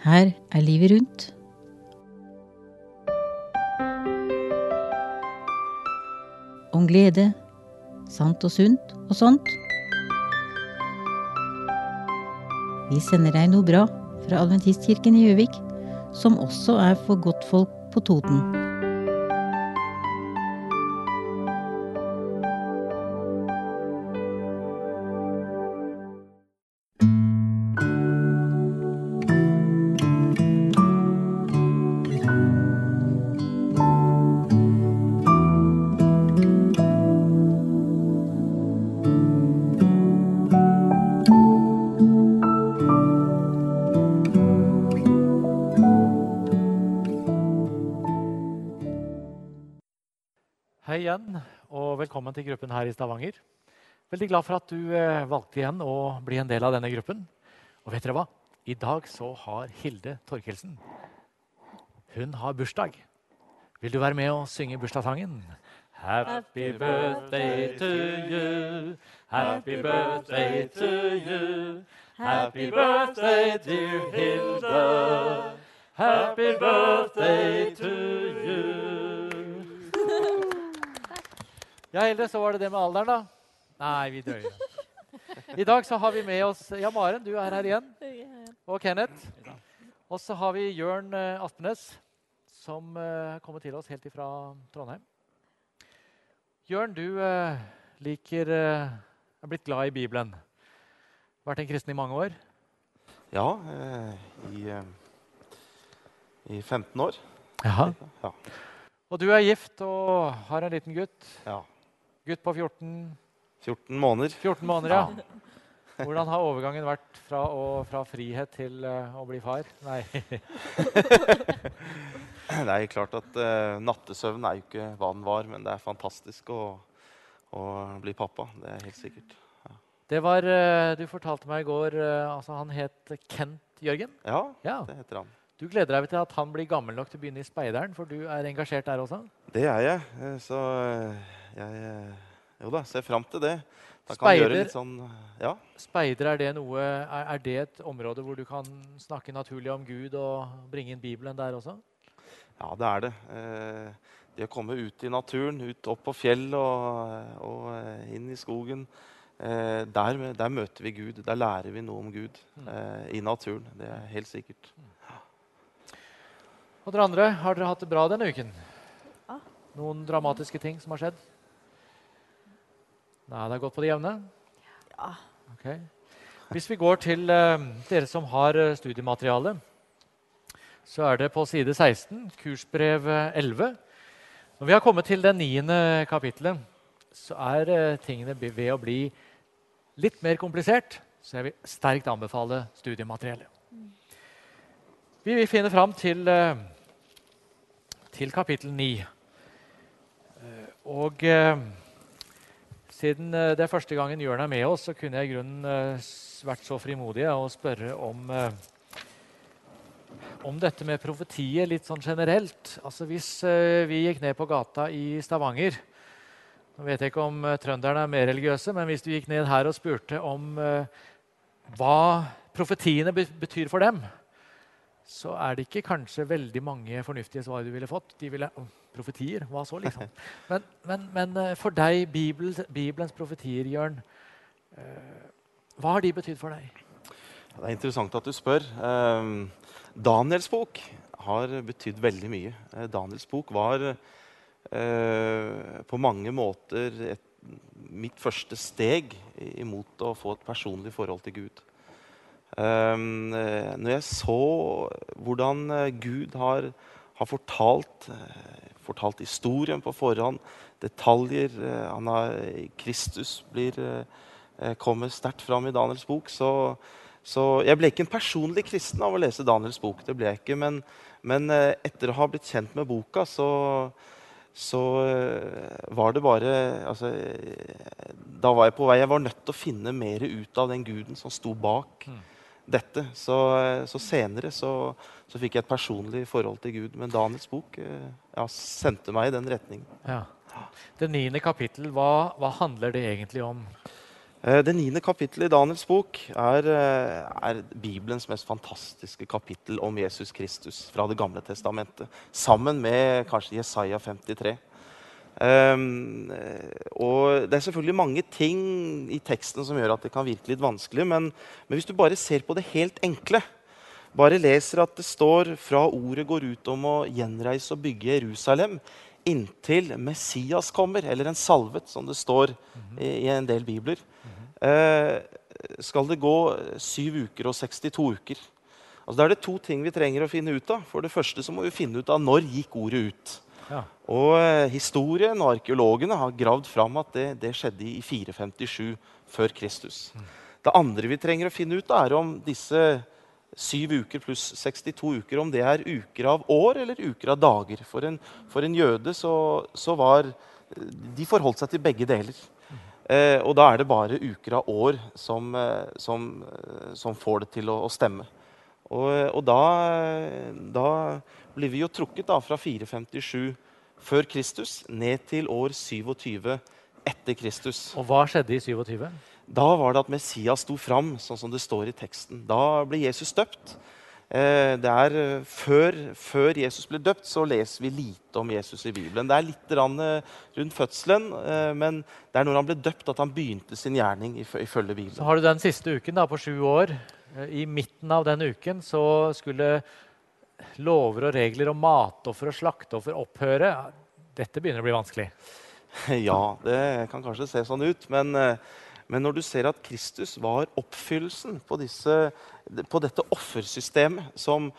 Her er livet rundt. Om glede, sant og sunt og sånt. Vi sender deg noe bra fra Adventistkirken i Gjøvik, som også er for godtfolk på Toten. Hei igjen, og velkommen til gruppen her i Stavanger. Veldig glad for at du valgte igjen å bli en del av denne gruppen. Og vet dere hva? I dag så har Hilde Torkelsen. Hun har bursdag. Vil du være med og synge bursdagssangen? Happy birthday to you, happy birthday to you, happy birthday dear Hilde, happy birthday to you. Ja, Hilde, så var det med alderen da. Nei, vi drøyer. I dag så har vi med oss, ja, Maren, du er her igjen. Og Kenneth. Og så har vi Jørn Aspenes, som kommer til oss helt ifra Trondheim. Jørn, du er blitt glad i Bibelen. Vært en kristen i mange år? Ja, i 15 år. Jaha. Ja. Og du er gift og har en liten gutt. Ja. Gutt på 14 måneder. 14 måneder, ja. Hvordan har overgangen vært fra frihet til å bli far? Nei. Det er klart at nattesøvn er jo ikke hva den var, men det er fantastisk å bli pappa. Det er helt sikkert. Ja. Det var, du fortalte meg i går, altså han het Kent Jørgen? Ja, Ja. det heter han. Du gleder deg til at han blir gammel nok til å begynne i speideren, for du er engasjert der også? Det er jeg, så jeg ser frem til det. Da kan Speider, jeg gjøre litt sånn, ja. Speider, er det et område hvor du kan snakke naturlig om Gud og bringe inn Bibelen der også? Ja, det er det. Det å komme ut i naturen, ut opp på fjell og inn i skogen, der møter vi Gud, der lærer vi noe om Gud i naturen, det er helt sikkert. Og dere andre, har dere hatt det bra denne uken? Ja. Noen dramatiske ting som har skjedd? Nei, det har gått på det jevne? Ja. Ok. Hvis vi går til dere som har studiemateriale, så er det på side 16, kursbrev 11. Når vi har kommet til det 9. kapitlet, så er tingene ved å bli litt mer komplisert, så jeg vil sterkt anbefale studiematerialet. Vi vil finne fram til kapittel 9. Og siden det er første gangen Jørn er med oss, så kunne jeg i grunnen vært så frimodig og spørre om dette med profetier litt sånn generelt. Altså hvis vi gikk ned på gata i Stavanger, nå vet jeg ikke om trønderne er mer religiøse, men hvis du gikk ned her og spurte om hva profetiene betyr for dem, så er det ikke kanskje veldig mange fornuftige svar du ville fått. De ville, profetier, hva så liksom? Men for deg, Bibelens profetier, Jørn, hva har de betydd for deg? Det er interessant at du spør. Daniels bok har betydd veldig mye. Daniels bok var på mange måter mitt første steg imot å få et personlig forhold til Gud. Når jeg så hvordan Gud har fortalt historien på forhånd, detaljer, Kristus kommer sterkt fram i Daniels bok, så jeg ble ikke en personlig kristen av å lese Daniels bok, det ble jeg ikke, men etter å ha blitt kjent med boka, så var det bare, altså, da var jeg på vei, jeg var nødt til å finne mer ut av den Guden som sto bak dette. Så senere så fikk jeg et personlig forhold til Gud, men Daniels bok sendte meg i den retningen. Ja. Det 9. kapittel, hva handler det egentlig om? Det 9. kapittelet i Daniels bok er Bibelens mest fantastiske kapittel om Jesus Kristus fra det gamle testamentet, sammen med kanskje Jesaja 53. Og det er selvfølgelig mange ting i teksten som gjør at det kan virke litt vanskelig, men hvis du bare ser på det helt enkle, bare leser at det står fra ordet går ut om å gjenreise og bygge Jerusalem inntil Messias kommer, eller en salvet, som det står i en del bibler, skal det gå 7 uker og 62 uker. Altså, da er det 2 ting vi trenger å finne ut av. For det første så må vi finne ut av når gikk ordet ut. Ja. Og historien og arkeologene har gravd fram at det skjedde i 457 før Kristus. Det andre vi trenger å finne ut av er om disse 7 uker pluss 62 uker, om det er uker av år eller uker av dager. For en jøde så var de forholdt seg til begge deler. Og da er det bare uker av år som får det til å stemme. Og da blir vi jo trukket da fra 457 før Kristus ned til år 27 etter Kristus. Og hva skjedde i 27? Da var det at Messias sto fram, sånn som det står i teksten. Da ble Jesus døpt. Det er før Jesus ble døpt, så leser vi lite om Jesus i Bibelen. Det er litt rundt fødselen, men det er når han ble døpt at han begynte sin gjerning ifølge Bibelen. Så har du den siste uken da, på 7 år. I midten av den uken så skulle lover og regler om matoffer og slakteoffer opphøre. Dette begynner å bli vanskelig. Ja, det kan kanskje se sånn ut, men når du ser at Kristus var oppfyllelsen på dette offersystemet,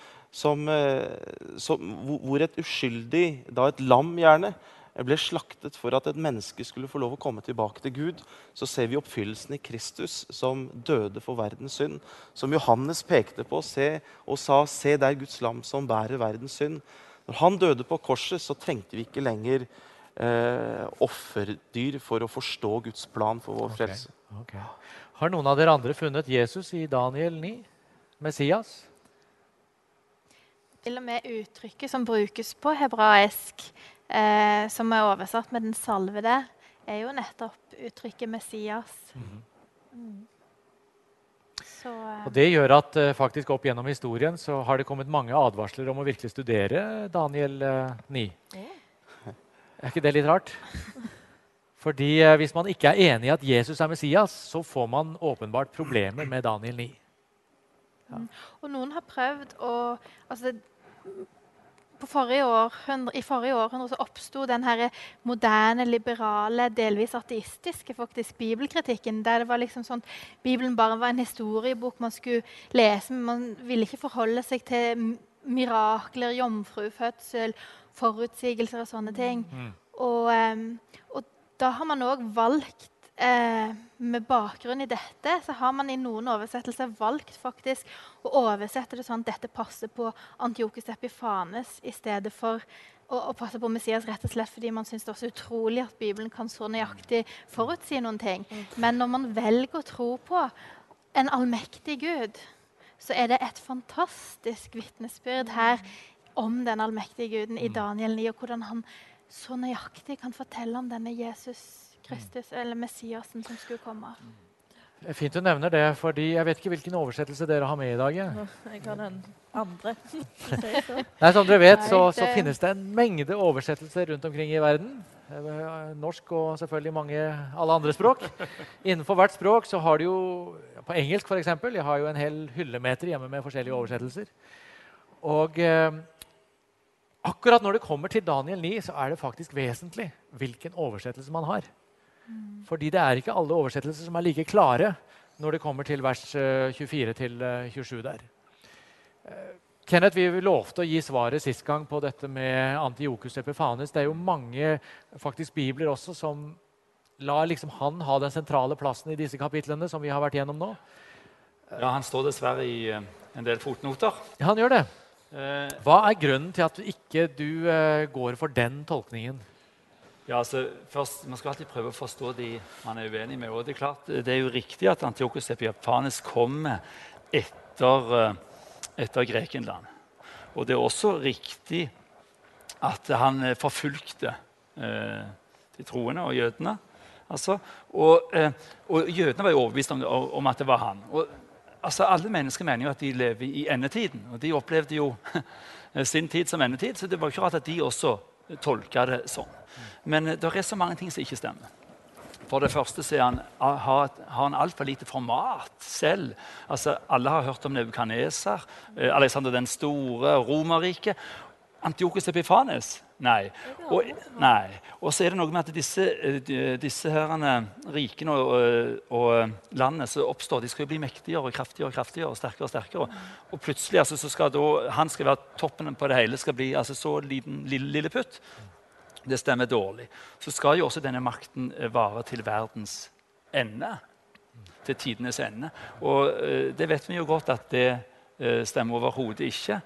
hvor et uskyldig, da et lam gjerne, ble slaktet for at et menneske skulle få lov å komme tilbake til Gud, så ser vi oppfyllelsen i Kristus som døde for verdens synd. Som Johannes pekte på og sa, se der Guds lam som bærer verdens synd. Når han døde på korset, så trengte vi ikke lenger offerdyr for å forstå Guds plan for vår frelse. Okay. Har noen av dere andre funnet Jesus i Daniel 9? Messias? Til og med uttrykket som brukes på hebraisk, som er oversatt med den salvede, er jo nettopp uttrykket Messias. Så, og det gjør at faktisk opp gjennom historien så har det kommet mange advarsler om å virkelig studere Daniel 9. Er ikke det litt rart? Fordi hvis man ikke er enig i at Jesus er Messias, så får man åpenbart problemer med Daniel 9. Ja. Og noen har prøvd å... Altså, I forrige århundre så oppstod den her moderne, liberale, delvis ateistiske faktisk bibelkritikken, der det var liksom sånn, Bibelen bare var en historiebok man skulle lese, men man ville ikke forholde seg til mirakler, jomfrufødsel, forutsigelser og sånne ting. Og da har man også valgt, med bakgrunn i dette, så har man i noen oversettelser valgt faktisk å oversette det sånn at dette passer på Antiochus Epiphanes i stedet for å passe på Messias, rett og slett fordi man synes det er så utrolig at Bibelen kan så nøyaktig forutsi noen ting. Men når man velger å tro på en allmektig Gud, så er det et fantastisk vitnesbyrd her om den allmektige Guden i Daniel 9, og hvordan han så nøyaktig kan fortelle om denne Jesus Kristus, eller Messiasen som skulle komme. Det er fint du nevner det, fordi jeg vet ikke hvilken oversettelse dere har med i dag. Jeg har den andre. Nei, som dere vet, så finnes det en mengde oversettelser rundt omkring i verden. Norsk og selvfølgelig alle andre språk. Innenfor hvert språk så har de jo, på engelsk for eksempel, jeg har jo en hel hyllemeter hjemme med forskjellige oversettelser. Og akkurat når det kommer til Daniel 9, så er det faktisk vesentlig hvilken oversettelse man har. Fordi det er ikke alle oversettelser som er like klare når det kommer til vers 24 til 27 der. Kenneth, vi lovte å gi svaret sist gang på dette med Antiochus Epiphanes. Det er jo mange faktisk bibler også som lar liksom han ha den sentrale plassen i disse kapitlene som vi har vært gjennom nå. Ja, han står dessverre i en del fotnoter. Ja, han gjør det. Hva er grunnen til at ikke du går for den tolkningen? Ja, altså, først, man skal alltid prøve å forstå de man er uenig med. Og det er klart, det er jo riktig at Antiochus Epiphanes kommer etter Grekenland. Og det er også riktig at han forfulgte de troende og jødene. Altså, og jødene var jo overbevist om at det var han. Og, altså, alle mennesker mener jo at de lever i endetiden, og de opplevde jo sin tid som endetid, så det var ikke rart at de også tolka det sånn. Men det er så mange ting som ikke stemmer. For det første så har han alt for lite format selv. Altså, alle har hørt om Nebukadnesar, Alexander den store, Romerriket. Antiochus Epiphanes? Nei. Og så er det noe med at disse rikene og landene som oppstår, de skal jo bli mektigere og kraftigere og kraftigere, og sterkere og sterkere. Og plutselig altså, så skal han skal være toppen på det hele, skal bli altså, så lille putt. Det stemmer dårlig. Så skal jo også denne makten vare til verdens ende. Til tidenes ende. Og det vet vi jo godt at det stemmer overhodet ikke.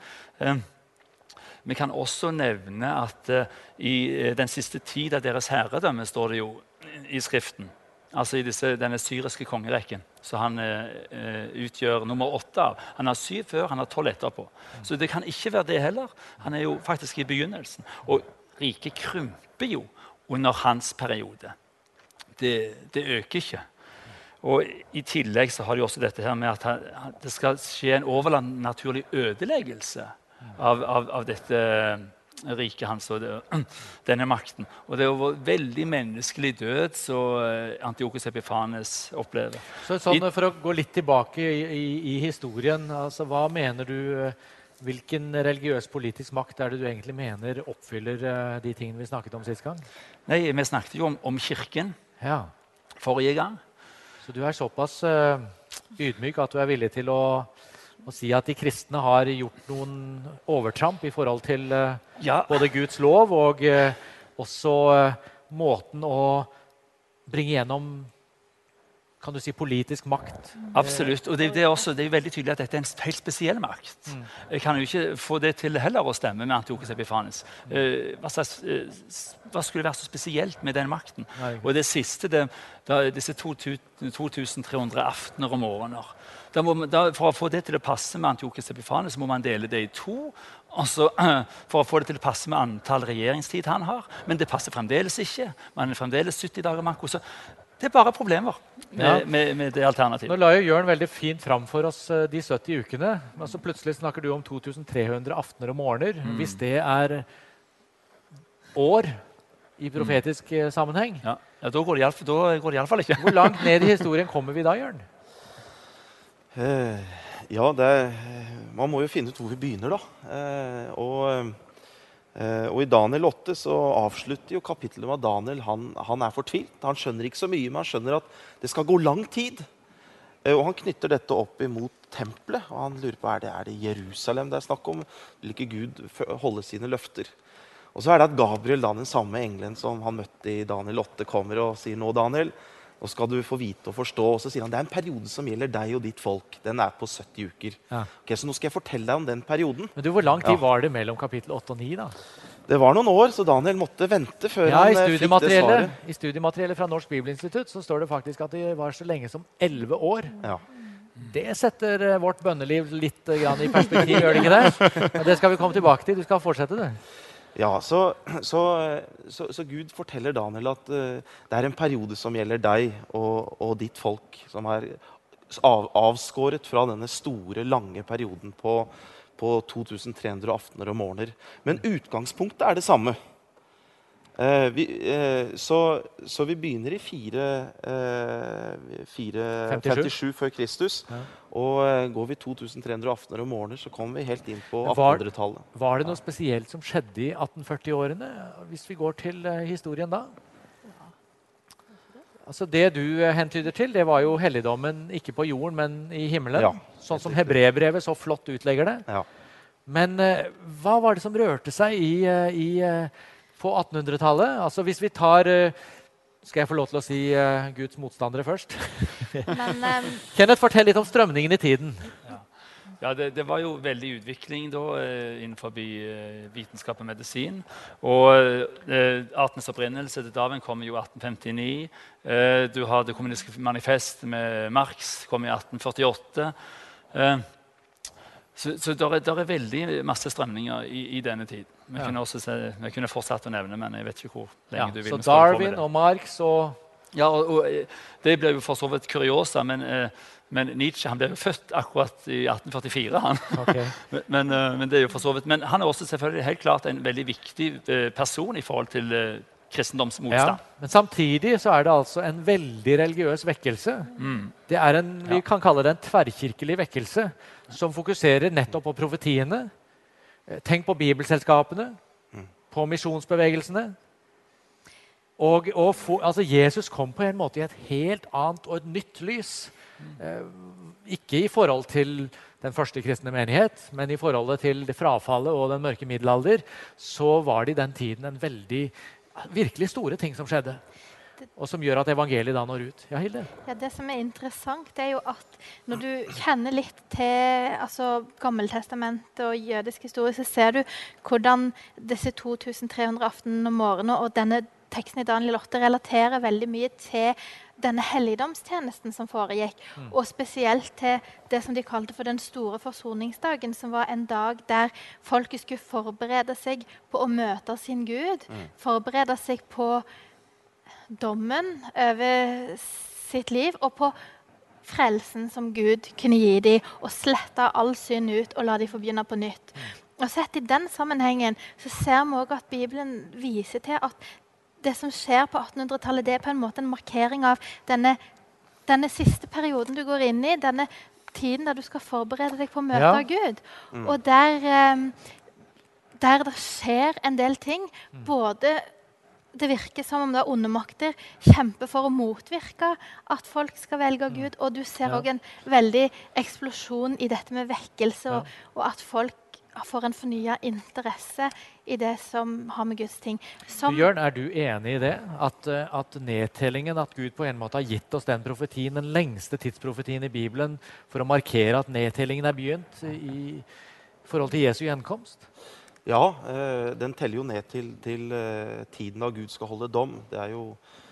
Vi kan også nevne at i den siste tid av deres herredømme står det jo i Skriften, altså i denne syriske kongerekken, så han utgjør nummer 8 av. Han har 7 før, han har 12 etterpå. Så det kan ikke være det heller. Han er jo faktisk i begynnelsen. Og riket krymper jo under hans periode. Det øker ikke. Og i tillegg så har de også dette her med at det skal skje en overnaturlig ødeleggelse av dette riket hans og denne makten. Og det er jo veldig menneskelig død som Antiochus Epiphanes opplever. Så sånn, for å gå litt tilbake i historien, altså, hva mener du, hvilken religiøs politisk makt er det du egentlig mener oppfyller de tingene vi snakket om sist gang? Nei, vi snakket jo om kirken forrige gang. Så du er såpass ydmyk at du er villig til å si at de kristne har gjort noen overtramp i forhold til både Guds lov og også måten å bringe gjennom, kan du si, politisk makt. Absolutt, og det er veldig tydelig at dette er en helt spesiell makt. Jeg kan jo ikke få det til heller å stemme med Antiochus Epiphanes. Hva skulle være så spesielt med den makten? Og det siste, disse 2300 aftener og morgener. For å få det til å passe med Antiochus Epiphanes må man dele det i 2. Altså, for å få det til å passe med antall regjeringstid han har. Men det passer fremdeles ikke. Man er fremdeles 70 dager manko. Så det er bare problemer med det alternativet. Nå la jo Jørn veldig fint fram for oss de 70 ukene. Men så plutselig snakker du om 2300 aftener og morgener. Hvis det er år i profetisk sammenheng. Ja, da går det i alle fall ikke. Hvor langt ned i historien kommer vi da, Jørn? Man må jo finne ut hvor vi begynner, da. Og i Daniel 8 så avslutter jo kapittelet med at Daniel han er fortvilt. Han skjønner ikke så mye, men han skjønner at det skal gå lang tid. Og han knytter dette opp imot tempelet, og han lurer på, er det Jerusalem det er snakk om? Vil ikke Gud holde sine løfter? Og så er det at Gabriel, den samme engelen som han møtte i Daniel 8, kommer og sier, nå Daniel, nå skal du få vite og forstå. Og så sier han, det er en periode som gjelder deg og ditt folk. Den er på 70 uker. Ok, så nå skal jeg fortelle deg om den perioden. Men du, hvor lang tid var det mellom kapittel 8 og 9 da? Det var noen år, så Daniel måtte vente før han fikk det svaret. I studiemateriellet fra Norsk Bibelinstitutt så står det faktisk at det var så lenge som 11 år. Ja. Det setter vårt bønneliv litt grann i perspektiv, gjør det ikke det? Ja, det skal vi komme tilbake til. Du skal fortsette det. Ja, så Gud forteller Daniel at det er en periode som gjelder deg og ditt folk, som er avskåret fra denne store, lange perioden på 2300 aftener og morgener. Men utgangspunktet er det samme. Så vi begynner i 457 før Kristus, og går vi 2300 aftener og morgener, så kommer vi helt inn på 1800-tallet. Var det noe spesielt som skjedde i 1840-årene, hvis vi går til historien da? Altså det du hentyder til, det var jo helligdommen ikke på jorden, men i himmelen. Sånn som Hebreerbrevet så flott utlegger det. Ja. Men hva var det som rørte seg på 1800-tallet? Altså hvis vi tar skal jeg få lov til å si Guds motstandere først? Kenneth, fortell litt om strømningen i tiden. Ja, det var jo veldig utvikling da innenfor vitenskap og medisin. Og artens opprinnelse til Darwin kom jo i 1859. Du har Det kommunistiske manifest med Marx, kom i 1848. Så det er veldig masse strømninger i denne tid. Vi kunne fortsatt å nevne, men jeg vet ikke hvor lenge du vil. Så Darwin og Marx og Ja, og det ble jo for så vidt kuriosa, men Nietzsche han ble jo født akkurat i 1844. Han. Okay. men det er jo for så vidt. Men han er også selvfølgelig helt klart en veldig viktig person i forhold til kristendomsmotstand. Ja, men samtidig så er det altså en veldig religiøs vekkelse. Det er vi kan kalle det en tverrkirkelig vekkelse som fokuserer nettopp på profetiene. Tenk på bibelselskapene, på misjonsbevegelsene. Altså Jesus kom på en måte i et helt annet og et nytt lys. Ikke i forhold til den første kristne menighet, men i forholdet til det frafallet og den mørke middelalder, så var det i den tiden en virkelig store ting som skjedde. Og som gjør at evangeliet da når ut. Ja, Hilde? Ja, det som er interessant, det er jo at når du kjenner litt til Gammeltestamentet og jødisk historie, så ser du hvordan disse 2300 aftenene og morgener og denne teksten i Daniel 8 relaterer veldig mye til denne helligdomstjenesten som foregikk, og spesielt til det som de kalte for den store forsoningsdagen, som var en dag der folket skulle forberede seg på å møte sin Gud, forberede seg på dommen over sitt liv, og på frelsen som Gud kunne gi dem, og slette all synd ut og la dem få begynne på nytt. Og sett i den sammenhengen så ser vi også at Bibelen viser til at det som skjer på 1800-tallet, det er på en måte en markering av denne siste perioden du går inn i, denne tiden der du skal forberede deg på å møte Gud. Og der det skjer en del ting, både det virker som om onde makter kjemper for å motvirke at folk skal velge Gud, og du ser også en veldig eksplosjon i dette med vekkelse, og at folk får en fornyet interesse i det som har med Guds ting. Jørn, er du enig i det? At nedtellingen, at Gud på en måte har gitt oss den profetien, den lengste tidsprofetien i Bibelen, for å markere at nedtellingen er begynt i forhold til Jesu gjenkomst? Ja, den teller jo ned til tiden da Gud skal holde dom. Det er jo...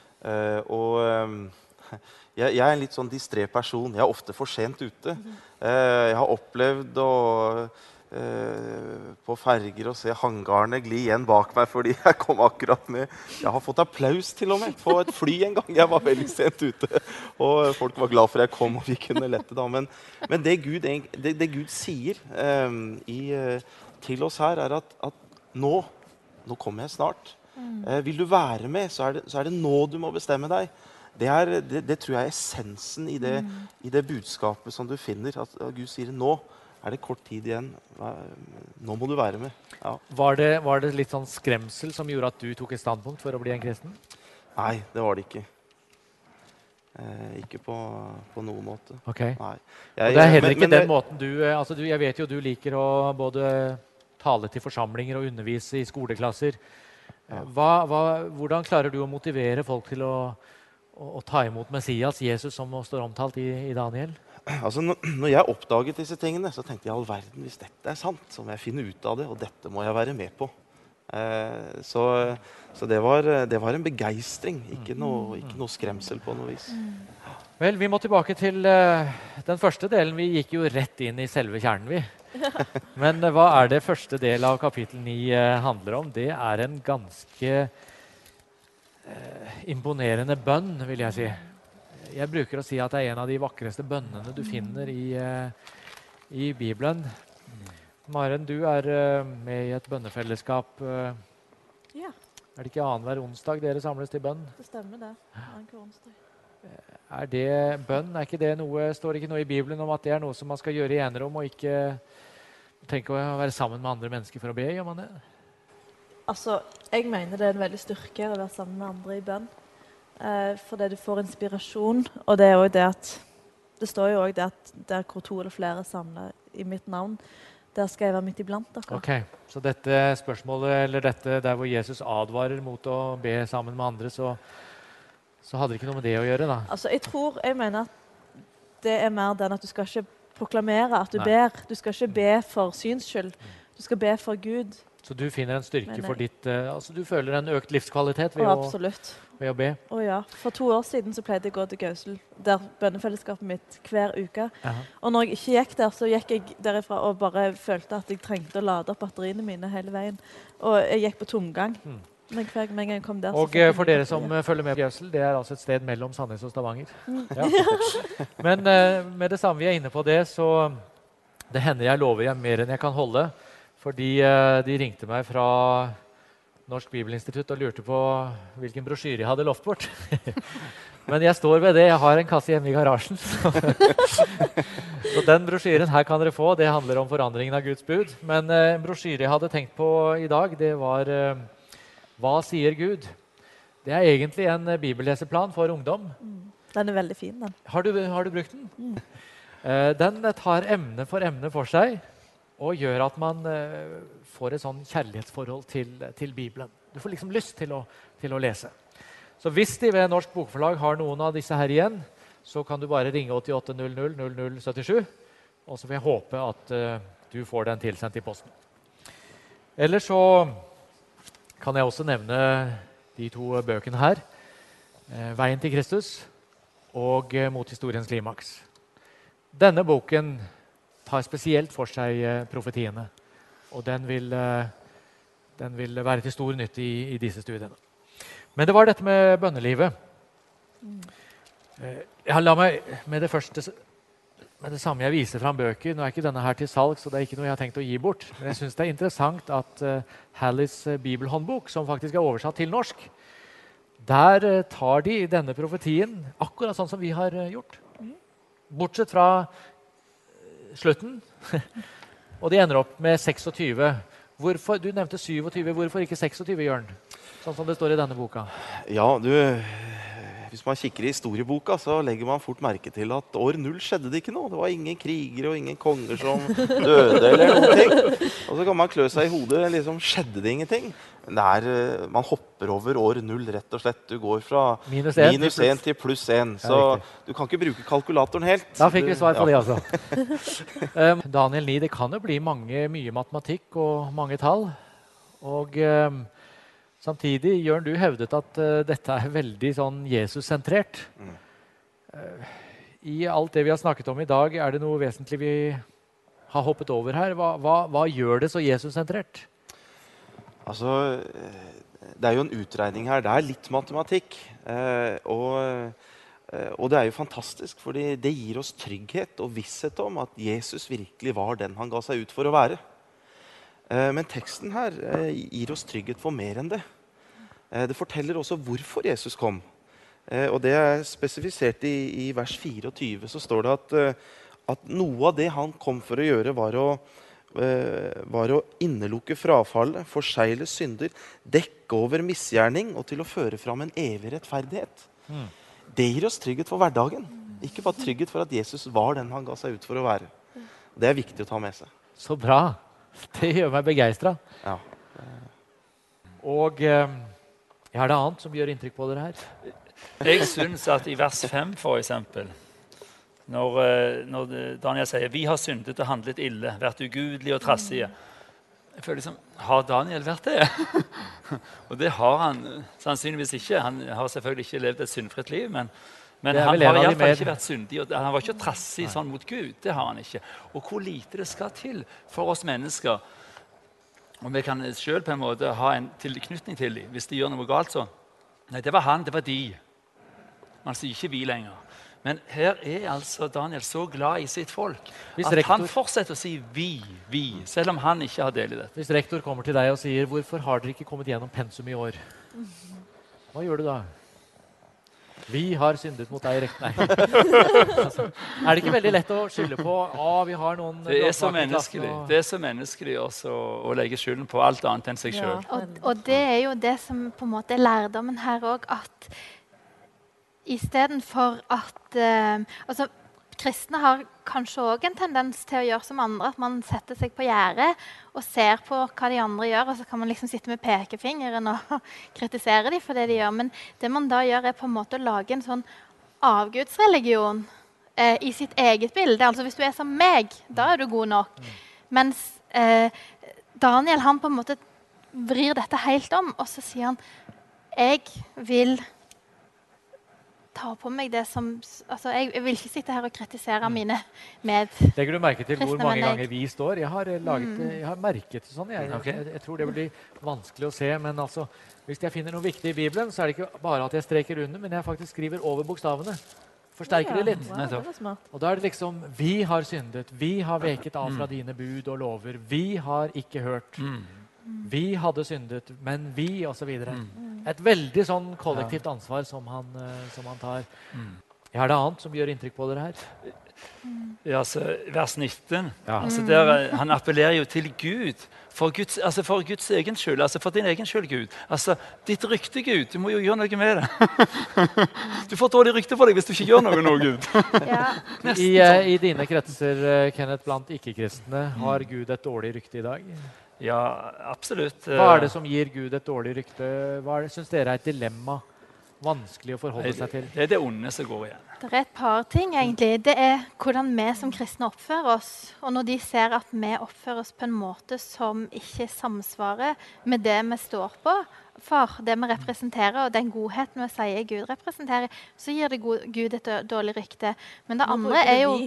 Jeg er en litt sånn distré person. Jeg er ofte for sent ute. Jeg har opplevd å på ferger og se hangarene gli igjen bak meg fordi jeg kom akkurat med. Jeg har fått applaus til og med på et fly en gang. Jeg var veldig sent ute, og folk var glad for jeg kom, og vi kunne lette da. Men det Gud sier til oss her, er at nå kommer jeg snart. Vil du være med, så er det nå du må bestemme deg. Det tror jeg er essensen i det budskapet som du finner. At Gud sier nå er det kort tid igjen. Nå må du være med. Ja. Var det litt sånn skremsel som gjorde at du tok et standpunkt for å bli en kristen? Nei, det var det ikke. Ikke på noen måte. Okay. Nei. Og det er heller ikke den måten jeg vet jo du liker å både tale til forsamlinger og undervise i skoleklasser. Hvordan klarer du å motivere folk til å ta imot Messias, Jesus, som står omtalt i Daniel? Altså, når jeg oppdaget disse tingene, så tenkte jeg all verden, hvis dette er sant, så må jeg finne ut av det, og dette må jeg være med på. Så det var en begeistring, ikke noe skremsel på noe vis. Vel, vi må tilbake til den første delen. Vi gikk jo rett inn i selve kjernen, vi. Men hva er det første del av kapittel 9 handler om? Det er en ganske imponerende bønn, vil jeg si. Jeg bruker å si at det er en av de vakreste bønnene du finner i Bibelen. Maren, du er med i et bønnefellesskap. Ja. Er det ikke annenhver onsdag dere samles til bønn? Det stemmer det. Annenhver onsdag. Er det bønn? Står det ikke noe i Bibelen om at det er noe som man skal gjøre i enerom, og ikke tenke å være sammen med andre mennesker for å be? Gjør man det? Altså, jeg mener det er en veldig styrke å være sammen med andre i bønn. Fordi du får inspirasjon, og det er også det at det står jo også det at der hvor 2 eller flere samler i mitt navn, der skal jeg være midt iblant dere. Ok, så dette spørsmålet, eller dette der hvor Jesus advarer mot å be sammen med andre, så hadde det ikke noe med det å gjøre da? Altså, jeg mener at det er mer den at du skal ikke proklamere at du ber. Du skal ikke be for syns skyld. Du skal be for Gud. Så du finner en styrke for ditt... altså du føler en økt livskvalitet ved å be? Å ja. For 2 år siden så pleide jeg å gå til Gausel, der bønnefellesskapet mitt hver uke. Og når jeg ikke gikk der, så gikk jeg derifra og bare følte at jeg trengte å lade opp batteriene mine hele veien. Og jeg gikk på tomgang. Men hver gang jeg kom der, så Og fikk jeg for mye dere som godteri. følger med på Gjødsel, det er altså et sted mellom Sandnes og Stavanger. Ja. Men med det samme vi er inne på det, så det hender jeg lover jeg mer enn jeg kan holde. Fordi de ringte meg fra Norsk Bibelinstitutt og lurte på hvilken brosjyre jeg hadde lovt bort. Men jeg står ved det. Jeg har en kasse hjemme i garasjen. Så den brosjyren her kan dere få. Det handler om forandringen av Guds bud. Men en brosjyre jeg hadde tenkt på i dag, det var Hva sier Gud? Det er egentlig en bibelleseplan for ungdom. Den er veldig fin, den. Har du brukt den? Den tar emne for seg og gjør at man får et sånn kjærlighetsforhold til Bibelen. Du får liksom lyst til å lese. Så hvis de ved Norsk Bokforlag har noen av disse her igjen, så kan du bare ringe 88 00 0077, og så får jeg håpe at du får den tilsendt i posten. Ellers så kan jeg også nevne de to bøkene her. Veien til Kristus og Mot historiens klimaks. Denne boken tar spesielt for seg profetiene, og den vil være til stor nytte i disse studiene. Men det var dette med bønnelivet. La meg med det samme jeg viser fram bøker. Nå er ikke denne her til salg, så det er ikke noe jeg har tenkt å gi bort. Men jeg synes det er interessant at Hallis bibelhåndbok, som faktisk er oversatt til norsk, der tar de denne profetien akkurat sånn som vi har gjort. Bortsett fra slutten. Og de ender opp med 26. Du nevnte 27. Hvorfor ikke 26, Jørn? Sånn som det står i denne boka. Ja, hvis man kikker i historieboka, så legger man fort merke til at år 0 skjedde det ikke noe. Det var ingen krigere og ingen konger som døde eller noen ting. Og så kan man klø seg i hodet, liksom skjedde det ingenting. Men man hopper over år 0 rett og slett. Du går fra minus 1 til pluss 1. Så du kan ikke bruke kalkulatoren helt. Da fikk vi svar på det, altså. Daniel 9, det kan jo bli mye matematikk og mange tall. Og samtidig, Jørn, du hevdet at dette er veldig sånn Jesus-sentrert. I alt det vi har snakket om i dag, er det noe vesentlig vi har hoppet over her? Hva gjør det så Jesus-sentrert? Altså, det er jo en utregning her. Det er litt matematikk. Og det er jo fantastisk, fordi det gir oss trygghet og visshet om at Jesus virkelig var den han ga seg ut for å være. Men teksten her gir oss trygghet for mer enn det. Det forteller også hvorfor Jesus kom. Og det er spesifisert i vers 24, så står det at noe av det han kom for å gjøre var å innelukke frafallet, forsegle synder, dekke over misgjerning og til å føre fram en evig rettferdighet. Det gir oss trygghet for hverdagen. Ikke bare trygghet for at Jesus var den han ga seg ut for å være. Det er viktig å ta med seg. Så bra. Det gjør meg begeistret. Ja. Og er det annet som gjør inntrykk på dere her? Jeg synes at i vers 5 for eksempel, når Daniel sier «Vi har syndet og handlet ille, vært ugudelige og trassige». Jeg føler liksom, har Daniel vært det? Og det har han sannsynligvis ikke. Han har selvfølgelig ikke levd et syndfritt liv, men han har i hvert fall ikke vært syndig. Han var ikke trassig sånn mot Gud. Det har han ikke. Og hvor lite det skal til for oss mennesker, og vi kan selv på en måte ha en tilknytning til dem, hvis de gjør noe galt sånn. Nei, det var han, det var de. Man sier ikke vi lenger. Men her er altså Daniel så glad i sitt folk at han fortsetter å si vi, selv om han ikke har del i dette. Hvis rektor kommer til deg og sier, hvorfor har dere ikke kommet gjennom pensum i år? Hva gjør du da? Vi har syndet mot deg, rektor. Altså, er det ikke veldig lett å skylde på, vi har noen... Det er så menneskelig også å legge skylden på alt annet enn seg selv. Ja. Og det er jo det som på en måte er lærdommen her også, at i stedet for at altså, kristne har kanskje også en tendens til å gjøre som andre, at man setter seg på gjerdet og ser på hva de andre gjør, og så kan man liksom sitte med pekefingeren og kritisere dem for det de gjør. Men det man da gjør er på en måte å lage en sånn avgudsreligion i sitt eget bilde. Altså hvis du er som meg, da er du god nok. Mens Daniel, han på en måte vrir dette helt om, og så sier han, jeg vil tar på meg det som altså jeg vil ikke sitte her og kritisere mine Legger du merke til hvor kristne, mange men ganger vi står? Jeg har merket det sånn. Jeg tror det blir vanskelig å se, men altså, hvis jeg finner noe viktig i Bibelen, så er det ikke bare at jeg streker under, men jeg faktisk skriver over bokstavene. Forsterker det litt. Wow, det var smart. Og da er det liksom, vi har syndet, vi har veket av fra dine bud og lover, vi har ikke hørt, vi hadde syndet, men vi, og så videre. Et veldig sånn kollektivt ansvar som han tar. Jeg har det annet som gjør inntrykk på dere her. Ja, altså, vers 19. Altså, der, han appellerer jo til Gud. For Guds egen skyld. Altså for din egen skyld, Gud. Altså, ditt rykte, Gud. Du må jo gjøre noe med det. Du får dårlig rykte på deg hvis du ikke gjør noe nå, Gud. I dine kretser, Kenneth, blant ikke-kristne, har Gud et dårlig rykte i dag? Ja, absolutt. Hva er det som gir Gud et dårlig rykte? Hva synes dere er et dilemma? Vanskelig å forholde seg til? Det er det onde som går igjen. Det er et par ting, egentlig. Det er hvordan vi som kristne oppfører oss. Og når de ser at vi oppfører oss på en måte som ikke samsvarer med det vi står på, for det vi representerer, og den godheten vi sier Gud representerer, så gir det Gud et dårlig rykte. Men det andre er jo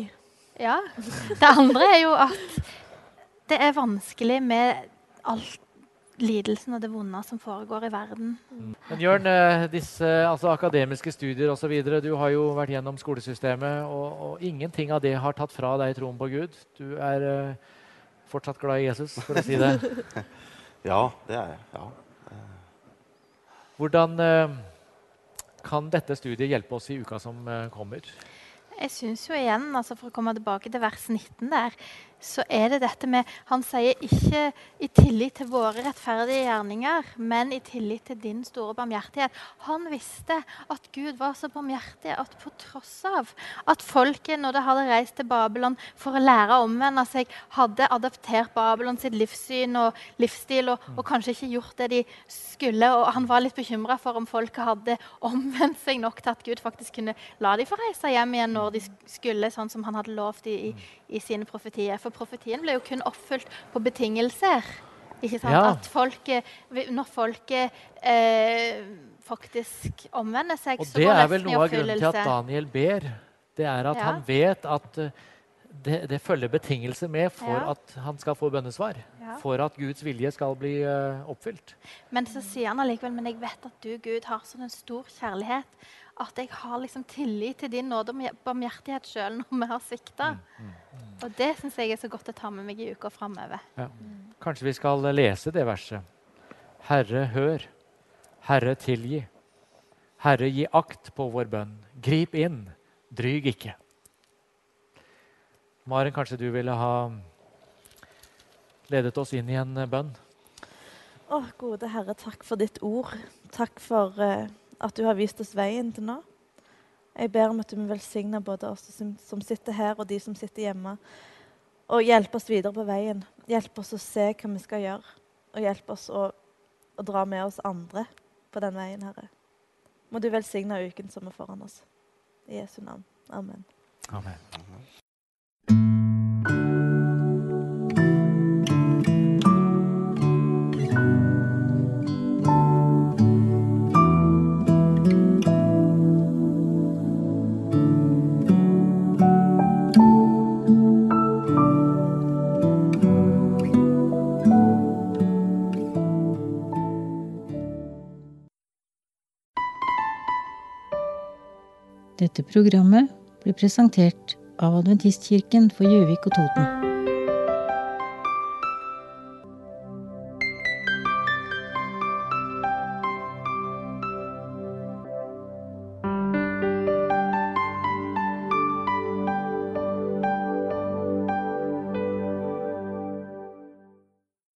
det andre er jo at det er vanskelig med alt lidelsen og det vonde som foregår i verden. Men Jørn, disse akademiske studier og så videre, du har jo vært gjennom skolesystemet, og ingenting av det har tatt fra deg troen på Gud. Du er fortsatt glad i Jesus, for å si det. Ja, det er jeg. Ja. Hvordan kan dette studiet hjelpe oss i uka som kommer? Jeg synes jo igjen, altså for å komme tilbake til vers 19 der, så er det dette med, han sier ikke i tillit til våre rettferdige gjerninger, men i tillit til din store barmhjertighet. Han visste at Gud var så barmhjertig at på tross av at folket, når det hadde reist til Babylon for å lære å omvende seg, hadde adaptert Babylon sitt livssyn og livsstil, og kanskje ikke gjort det de skulle, og han var litt bekymret for om folket hadde omvendt seg nok til at Gud faktisk kunne la de få reise hjem igjen når de skulle, sånn som han hadde lovt i sine profetier. For profetien ble jo kun oppfylt på betingelser. Ikke sant? Ja. At når folket faktisk omvender seg, og så det går er vel resten i noe av grunnen til at oppfyllelse. Daniel ber. Det er at han vet at det følger betingelser med for at han skal få bønnesvar. Ja. For at Guds vilje skal bli oppfylt. Men så sier han allikevel, men jeg vet at du, Gud, har sånn en stor kjærlighet at jeg har liksom tillit til din nåde og barmhjertighet selv når vi har sviktet. Og det synes jeg er så godt å ta med meg i uka fremover. Ja. Kanskje vi skal lese det verset. Herre, hør. Herre, tilgi. Herre, gi akt på vår bønn. Grip inn. Dryg ikke. Maren, kanskje du ville ha ledet oss inn i en bønn? Gode Herre, takk for ditt ord. Takk for at du har vist oss veien til nå. Jeg ber om at du må velsigne både oss som sitter her og de som sitter hjemme, og hjelpe oss videre på veien. Hjelp oss å se hva vi skal gjøre, og hjelp oss å dra med oss andre på den veien, Herre. Må du velsigne uken som er foran oss. I Jesu navn. Amen. Amen. Dette programmet ble presentert av Adventistkirken for Gjøvik og Toten.